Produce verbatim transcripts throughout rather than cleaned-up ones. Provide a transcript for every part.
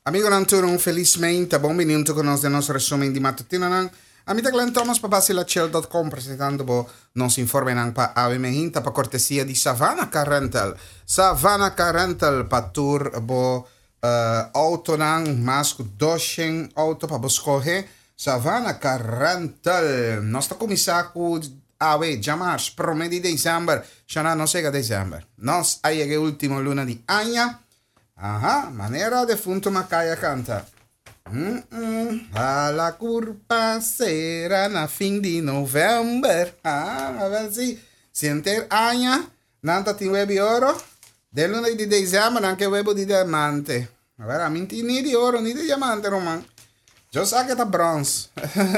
Amigo Nanturun, felizmente, buon venuto con nos del nostro resumen di mattutina. Amita Glenn Thomas pa basilacel punto com presentando bo nos informe nang pa ave mehinta pa cortesia di Savannah Car Rental. Savannah Car Rental pa tour bo uh, auto nang masco doshen auto pa boscohe. Savannah Car Rental. Nostra comissaco ave jamars promedi dezember. Shana no sega dezember. Nos ayege ultimo luna di agna. Aha, manera de funto macaya canta. Mm-mm. A la curva será na fim de novembro. Ah, a ver si siente aña. Nanta ti webi oro. De luna di dezembro anche webo di diamante. A ver, a minti ni di oro ni di diamante, Roman. Yo sa che ta bronze.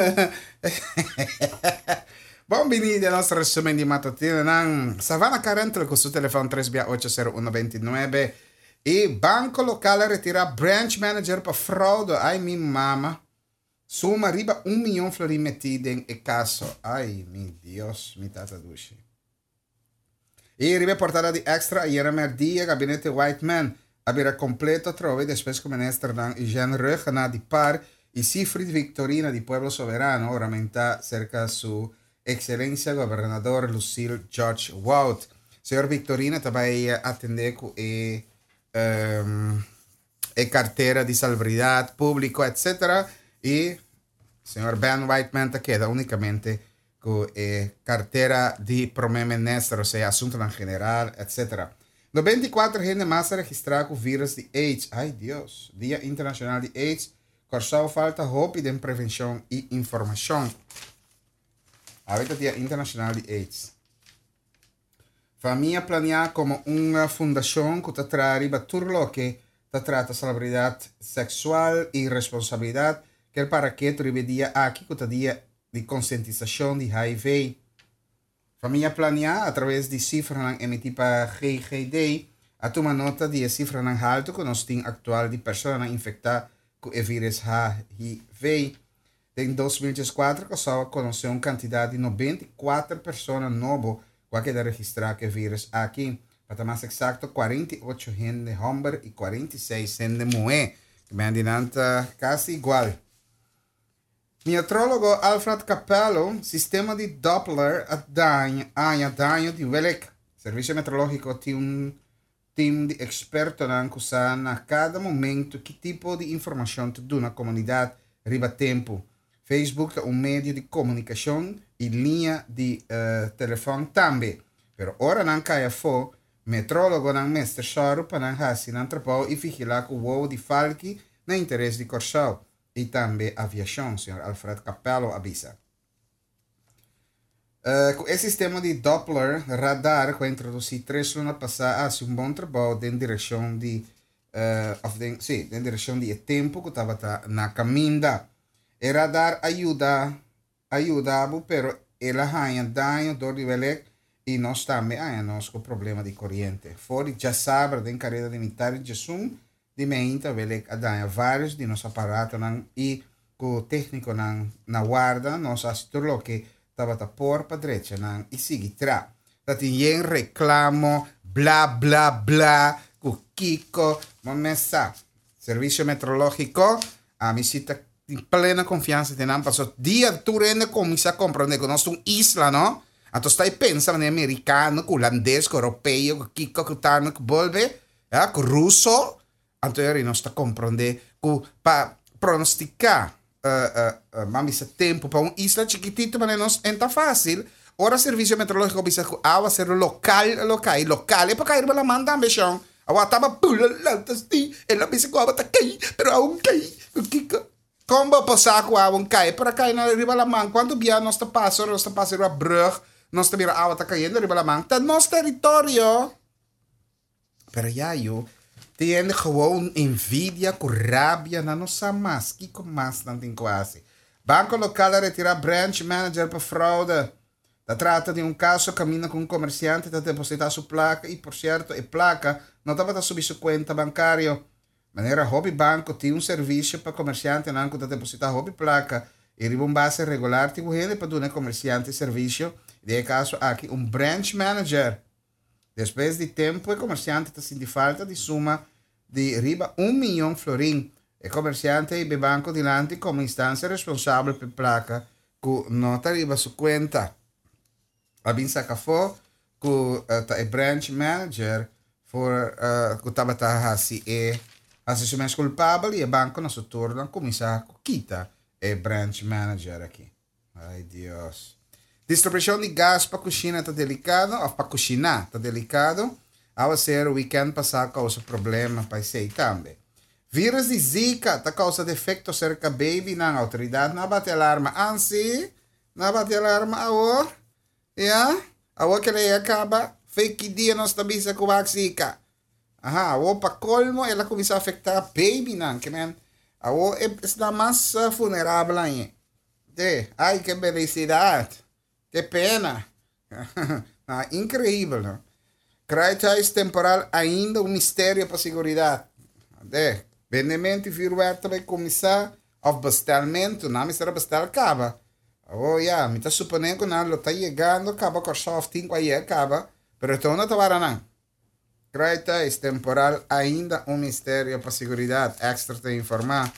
Buonveniti al nostro resumen di mattutina. Savannah Car Rental con su telefono tre otto zero uno due nove. E banco locale retira branch manager para fraude. Ai, mi mama. Suma riba un milhão flori metida em caso. Ai, mi Dios, mi tata dushi. E riba portada di extra ieri merdia gabinete Whiteman. Abira completo trove después come minister dan Jean Rugana di par e Siegfried Victorina di Pueblo Soberano ramenta cerca su excelencia gobernador Lucille George Wout. Senhor Victorina também atende com e Um, e carteira de salubridade público, etcétera. E senhor Ben Whiteman queda unicamente com e carteira de primeiro-ministro, ou seja, assunto em geral, etcétera. No vinte e quatro gente mais registrado com o vírus de AIDS. Ai, Deus. Dia Internacional de AIDS. Corsal falta hope de prevenção e informação. Ahorita Dia Internacional de AIDS. Família planear como uma fundação que trata de tudo o que trata de salubridade sexual e responsabilidade, que é para que tu dia aqui que dia de conscientização de H I V. Família planear através de cifras emitidas para G G D, a tomar nota de cifras alto que nós temos atual de pessoas infectadas com o vírus H I V. Em dois mil e quatro, que só conheceu uma quantidade de noventa e quatro pessoas novas que queda registrar que vírus aqui. Para mais exato, quarenta e oito gente homem e quarenta e seis gente mulher. Que me adianta quase igual. Meteorólogo Alfred Capello, sistema de Doppler a danho, a danho de Welek. Serviço meteorológico tem um time de expertos que usam a cada momento que tipo de informação te dá na comunidade riba tempo. Facebook é um meio de comunicação e linha de uh, telefone também. Pero ora não cai a fo, metrólogo não mestre choro para não hasi não trapou e vigilar com o voo de falque na interesse de Corsal e também aviação, senhor Alfred Capello avisa. Uh, com esse sistema de Doppler radar que introduzi três anos passada, há um bom trabalho em direção de, uh, of the, sim, em direção de tempo que estava na caminho. E radar ajuda, ajudava, pero ela ganha danho, dor de velec, e nós também ganhamos com problema de corrente. Fora, já sabe, da carreira de militar de Zoom, de meinta, velec a danho vários de nossos aparatos, e com o técnico na, na guarda, nós assistimos que estava a pôr para a direita, e sigue tra. Tinha reclamo, blá, blá, blá, com Kiko, mas serviço meteorológico, a visita in plena confianza teniamo passato dia tu rende come si comprende che nostro isla no a tu stai pensando in americano olandese europeo che che bolbe eh con russo anto eri non sta comprende cu pa pronosticare uh, uh, uh, ma mi sa tempo per un isla chiquitito ma non è facile ora servizio meteorologico bisa cu ava ser local local locale pa cair la manda ambition awa taba pulla l'alta sti e la bisa cu ava ta kai però un kai kiko. Como passar com a um cai para cair na riba la man quando via nosso passo nosso passo era brug nosso vira água tá caindo riba la man tá nosso território pero já eu tenho gewoon envidia com rabia na nossa mas que com mas não tem quase banco local a retirar branch manager para fraude da trata de um caso caminha com um comerciante da depositar sua placa e por certo a placa não estava a subir sua conta bancária. Maneira hobby banco tem um serviço para comerciante não que depositar hobby placa e um base regular tipo ele para dar comerciante serviço de caso aqui um branch manager depois de tempo o comerciante está sentindo falta de suma de riba um milhão florim E commerciante e banco dinanti come istanza responsabile per placa che nota arriva su conta. Abin sakafo ku uh, ta e branch manager for uh, ku tabata hasi e assessment culpabile e banco na su turno commissa ku kita e branch manager aqui. Ai Dios. Distribuição de gás para cozinha tá delicado, ou para cozinhar tá delicado. Ao ser o weekend passado causa problema para sei também. Vírus de Zika tá causa defecto cerca baby na autoridade na bate alarma ansi, na bate alarma awor. Ya, awo que ele acaba fake dia nós tabisa com a Zika. Aha, awo pa colmo ela começa a afetar baby nan, que man, awo está mais uh, vulnerável aí. De, ai que felicidade. Que pena. ah, incrível, não? Crisis temporal ainda um mistério para a segurança. De, vendimento e virtual vai começar a bestelmento, não me será bestel acaba. Oh, ja, me está suponendo que não está chegando, acaba com soft cinco aí acaba, pero então não está varando. Crisis temporal ainda um mistério para a segurança. Extra te informar.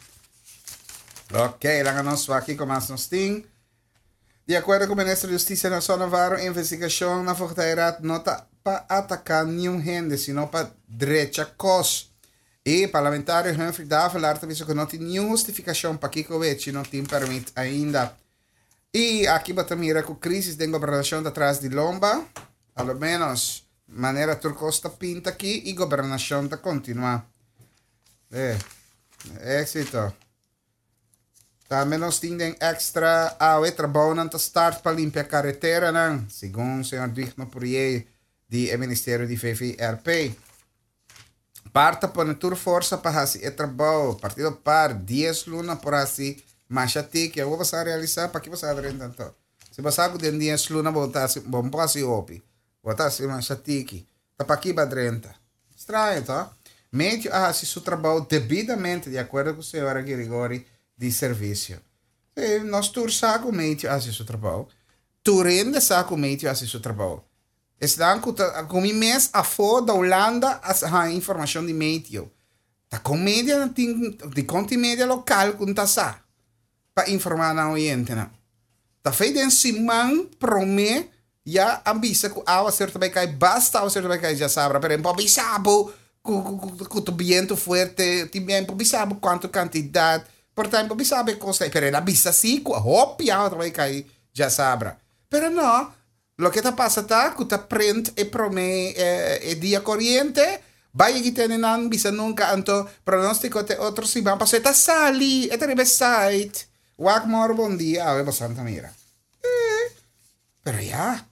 Ok, lá nós aqui começa nos ting. De acordo com o ministro da Justiça Nacional Navarro, a investigação na Fortaleza não está para atacar nenhum gente, sino para direita cos. E parlamentares Humphrey Davelar também que não tem nenhuma justificação para que o não tem permite ainda. E aqui vai mira com crise de governação atrás de Lomba, ao menos maneira turcosta pinta aqui e governação está continua. É, éxito. Também nós temos extra ao trabalho para start para limpar a carretera, não? Segundo o senhor Digno Purier, do Ministério de V V R P. Parte para tur força para fazer o trabalho, partido par dez luna por assim, mas até que eu vou realizar para que você adere tanto. Se você com dez luna botar se bom passe opi, botar se mas até que tá para aqui badrenta. Estranho, tá? Meio a fazer seu trabalho devidamente de acordo com o senhor Grigori de serviço. E nós tur saco meio a fazer seu trabalho. Turende saco meio a fazer seu trabalho. Estão com o mês a fora da Holanda a informação de meio. A comédia de conta média local com tassa para informar na oriente na. Tá feito em simão prome já avisa que a certa vai cair basta a certa vai cair já sabe, por exemplo, bisabo com o viento forte, também bisabo quanto quantidade, portanto bisabo costa, pero la bisa sí, com a hop já vai cair já sabe. Pero não. Lo que está passando é que está print e prome e dia corriente, vai que tem nan bisa nunca anto pronóstico te outro si van passar tá sali, e tem site. Wak mor bom dia, ave bastante mira. Eh, pero ya.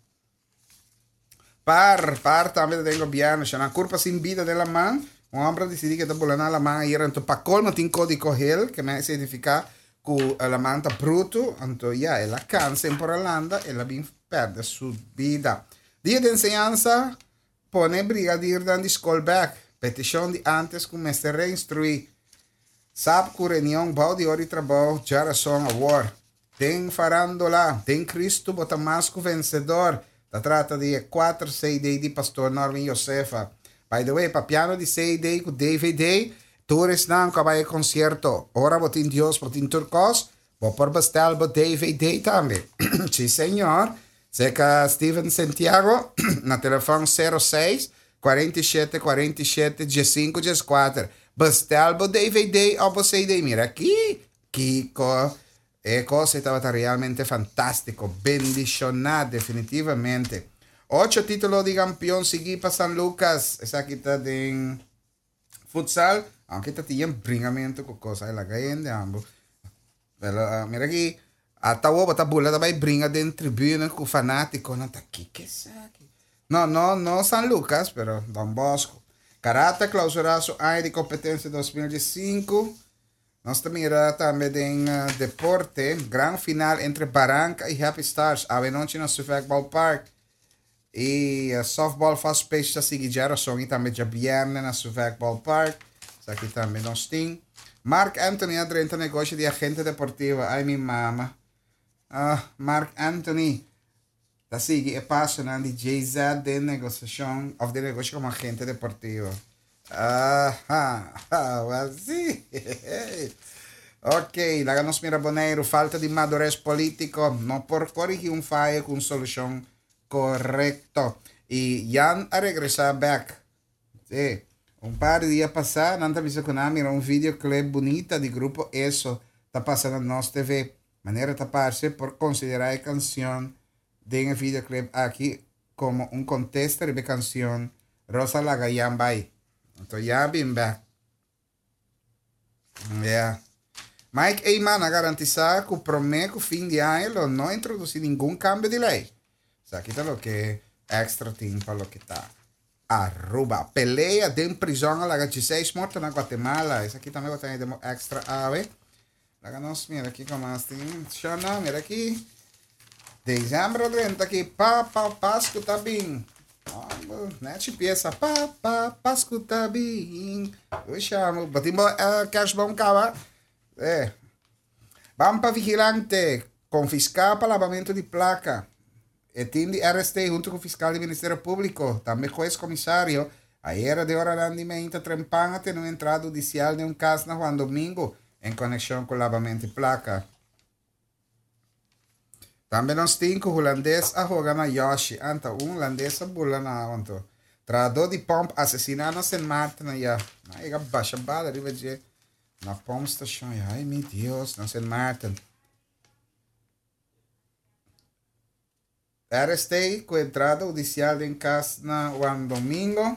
Par, par também tenho piano, c'è una curva sin vida della man, un hombre decide che dopo la la man era anto pa colmo tin codico hell che me significa que la man tá bruto, anto ya, e la cansa in poralanda e la bin perde sua vida. Dia de enseñanza, pone brigadir dan de callback. Petição de antes comece a reinstruir. Sabe que reunião bau de hora de trabalho já era só a war. Tem farandola, tem Cristo bota mais que vencedor. Da trata de quatro C D de pastor Norman Josefa. By the way, pa piano de C D com D V D, tours não cabai concerto. Ora botin Dios, botin turcos, vou por bastel bo D V D também. Sim, senhor. Seca Steven Santiago, na telefone zero seis, quarenta e sete, quarenta e sete, cinco, quatro. Bastelbo D V D ou você D. Mira aqui, Kiko. É coisa estava realmente fantástico. Bendicionado, definitivamente. Ocho títulos de campeão segui para San Lucas. Essa aqui está em futsal. Aunque está em bringamento com coisa. Ela ganha de ambos. Mira aqui. Até o bota bula também brinca dentro tribuna com fanático, não tá aqui que sabe. Não, não, não San Lucas, pero Don Bosco. Karate clausuraço aí de competência dois mil e cinco. Nós também irá também em uh, deporte, grande final entre Barranca e Happy Stars, a noite no Softball Park. E uh, softball faz peixe a seguir geração e também já viernes na Softball Park. Isso aqui também nós temos. Mark Anthony entra em negócio de agente deportivo. Ai, minha mama. Uh, Mark Anthony, da sigue e passa na de J Z de negociação, of de negócio como agente deportivo. Ah, ah, ah, well, sí. Ok, daga nos mira boneiro, falta de madurez político, no por corrigir un fallo con solución correcto. Y ya a regresar back. Sí. Un par de días pasar, nanta visto con mira un videoclip bonita de grupo Eso, está pasando en nos T V. Manera taparse por considerar la canción de el videoclip aquí como un contexto de canción Rosa la Gayambay. Entonces ya bien back. Yeah. Mike Eyman a garantizar que o prometo fim de ano não introduzir nenhum cambio de lei. Isso aqui tá o que extra tempo para o que tá. Aruba. Pelea de prisão a la dezesseis mortos na Guatemala. Isso aqui também tem extra ave. Lá nós, mira aqui como assim. Xana, mira aqui. Dezembro trinta aqui. Pa, pa, Páscoa tá bem. Net peça. Pa, pa, Páscoa tá bem. Eu chamo. Batimos uh, cash bom cava. É. Bampa vigilante. Confiscar para lavamento de placa. Etindi R S T junto com o fiscal do Ministério Público, também juiz comissário, a era de ordenamento trempanga tem uma entrada judicial de um caso na Juan Domingo em conexão com o lavamento de placa. Também nós temos o holandês a jogar na Yoshi, anta um holandês a bula na onto. Trador de pomp assassinado na Saint Martin na ya. Na iga baixa bala riba de na pomp station. Ai meu Deus, na Saint Martin. R S T com entrada judicial em casa na Juan Domingo.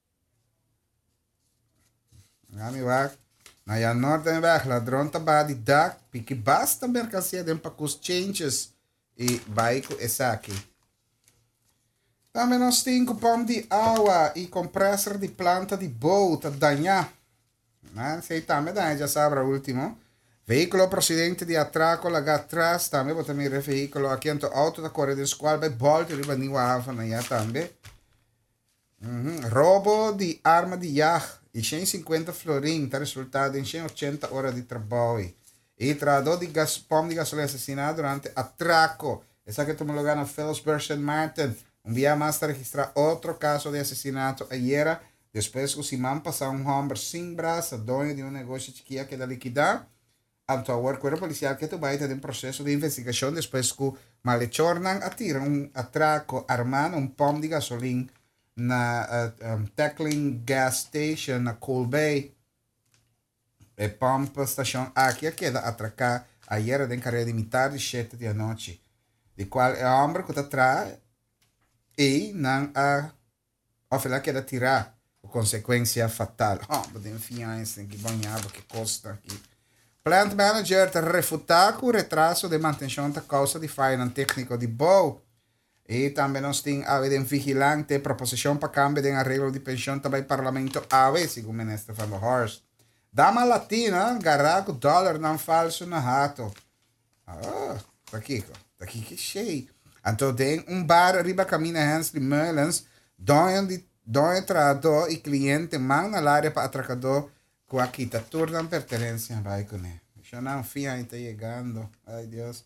Ami wak. Na ya norte weg, ladrão taba de dak, pique basta mercancia de empacos changes e baico essa aqui. Também nós temos pão de água e compressor de planta de boa, tá danhar. Não sei também, já sabe o último. Veículo procedente de atraco lá atrás também, vou também ver veículo aqui então auto da corrida de escola vai volta riba niwa hafa já também. Uhum. Roubo de arma de yah e cento e cinquenta florim, tá resultado em cento e oitenta horas de trabalho. E trador de gas, pão de gasolina assassinado durante atraco. Essa que tomou lugar na Phillipsburg Saint Martin. Um dia mais está registrar outro caso de assassinato ayer, depois que o Simão passou um homem sem braço, dono de um negócio chiquinha que da liquidar. Então, o corpo policial que tu vai ter um processo de investigação depois que o malhechor não atira um atraco armado um pão de gasolina na uh, um, Tackling Gas Station na Cool Bay. E pump station aqui queda atracar ayer em carreira de militar de sete da noite. De qual é o homem que está atrás e não a oferta que tirar a consequência fatal. Oh, mas enfim, isso que banhado que custa aqui. Plant manager te refutar o retraso de manutenção da causa de falha técnico de boa. E também nós temos a um vigilante, proposição para câmbio de arreglo de pensão também parlamento A V, segundo o ministro Van der Horst. Dama latina, garraco, dólar não falso na rato. Ah, tá aqui, tá aqui que cheio. Então tem um bar arriba caminho Hans de Merlens, onde o trator e cliente man na área para atracador. Com a quita turna pertenência vai com ele. Já não fia está chegando. Ai Deus.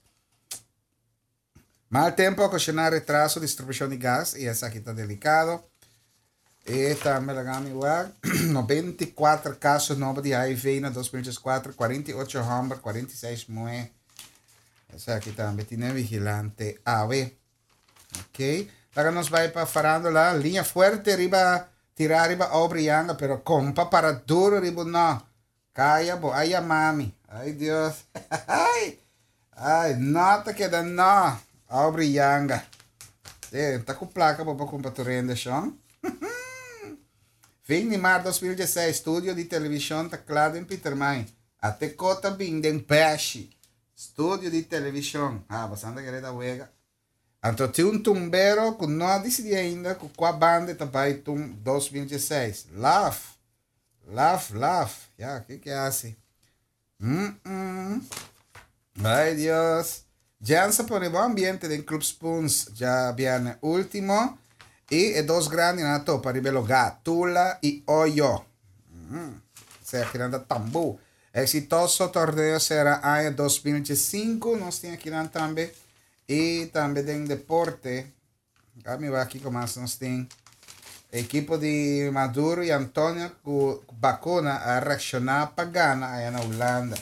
Mal tempo ocasionar retraso distribuição de gás e essa aqui está delicado. E também a gama igual. noventa e quatro casos novos de H I V na dois mil e vinte e quatro, quarenta e oito homens, quarenta e seis mulheres. Essa aqui também tem vigilante A V. Ok. Agora nós vai para farándola, linha forte arriba. Tirar riba obra yanga, pero compa para duro ribo no. Kaya bo, ay mami. Ay Dios. Ay, ay, nota que da no. Obra yanga. Eh, tá com placa para comprar tu renda, chão. Fim de março de dois mil e dezesseis, estúdio de televisão teclado em Petermine. Até cota bem de peixe. Estúdio de televisão. Ah, bastante querida huega. Então, tem um tumbero que não decidi ainda com qual banda também tum dois mil e dezesseis. Love. Love, love. Ya, yeah, que que hace? Hum, hum. Ai, Deus. Já se pone bom ambiente em Club Spoons. Já viene último. E é dois grandes na topa. Ribelo Gatula e Oyo. Hum. Se aqui anda tambu. Exitoso torneio será em dois mil e vinte e cinco. Nós temos aqui também. E também tem deporte. Vamos ver aqui como nós temos. equipo di Maduro e Antonio Bacona a reaccionar pagana aí na Holanda.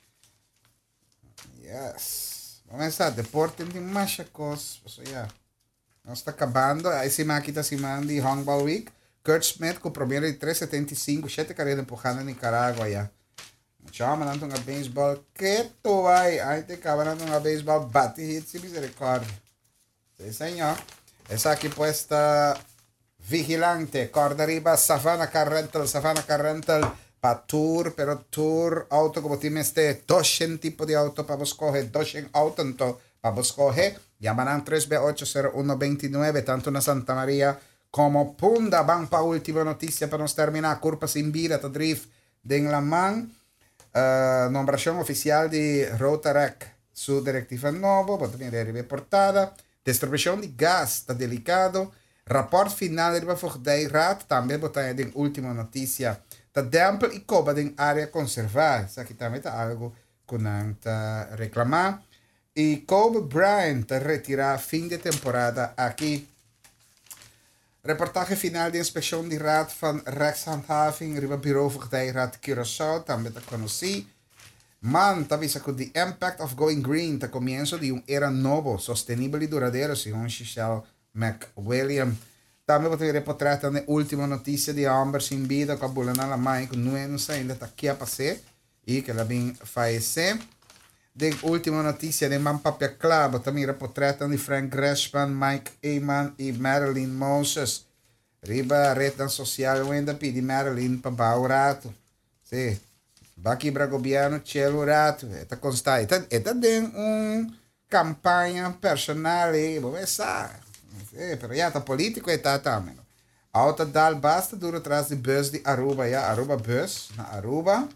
Yes. Vamos a deporte de machacos. So, yeah. Nós está acabando. Aí se maquita se manda de Handball Week. Kurt Smith com promedio de três setenta e cinco, sete carreiras empurrando em Nicarágua. Yeah. Chama manando um beisebol. Que tu vai? Aí te acabando um beisebol. Bate hit se misericórdia. Sim, senhor. Essa aqui puesta vigilante. Corda arriba. Savannah Carrental. Savannah Carrental. Pa tour, pero tour auto como ti meste dozen tipo de auto para vos coger, dozen auto para vos coger. Llamarán tres B ocho cero uno dos nueve, tanto na Santa Maria como Punda. Van pa última noticia para nos terminar. Curva sin vida, to drift de la man. Uh, nombración oficial de Rotarec, su directiva nuevo, pode venir reportada. Distribuição de gas, está delicado. Rapport final de Voogdijraad, também botar em última notícia. Da Dempel e Coba em área conservada. Isso aqui também está algo que não está reclamar. E Kobe Bryant está retirar fim de temporada aqui. Reportage final de inspeção de raad van rechtshandhaving riba bureau Voogdijraad Curaçao também está conhecido. Man, está vista que the impact of going green está comienzo de um era novo, sostenible e duradouro, segundo Giselle McWilliam. Também vou ter reportado na última notícia de Amber sem vida, com a bula na mãe, que não é não sei ainda está aqui a passar, e que ela vem falecer. De última notícia de Mampapia Club, também reportado de Frank Gresham, Mike Eman e Marilyn Moses. Riba a rede social ainda pede Marilyn para baixo o rato. Sim. Baki para o governo, tchelo o rato. Está constante. Está dentro uma campanha personal, vamos ver. Sí, pero ya está político e tá também. Auto dal basta duro atrás de bus de Aruba, ja, Aruba bus na Aruba.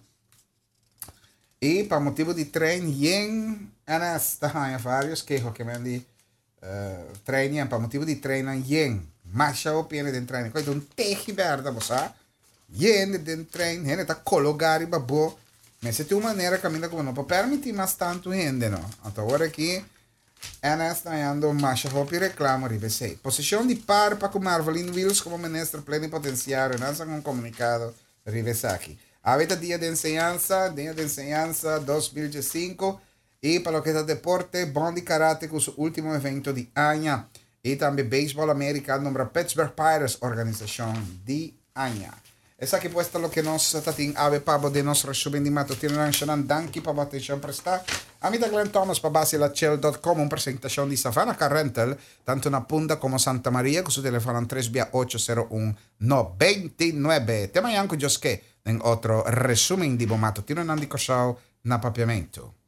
E para motivo de trem, yen anas tá vários queixos que me de uh, trem, para motivo de trem na yen. Marcha o piene de trem, coisa um teji verda, você. Yen de trem, ele tá colocado e babo. Mas se tem uma maneira caminha como não, para permitir mais tanto gente, não. Então agora aqui N S está dando marcha hopi reclamo ribesei. Posição de par para com Marvelin Wills como ministro plenipotenciário, lança um comunicado ribesaki. Habita dia de enseñanza, dia de enseñanza dois mil e cinco e para o que é deporte, bom de karate com o último evento de año e também beisebol americano nombra Pittsburgh Pirates organização de año. Essa aqui puesta lo que nós tatin ave pabo de nosso resumen de matutino nacional danki para atenção prestar. Amita Glenn Thomas para base la cel punto com, uma apresentação de Savannah Carrental, tanto na Punta como Santa Maria, com seu telefone três B oito zero um nove nove. Tema yanko Joske, em outro resumen de bom matutino nandiko show na papiamento.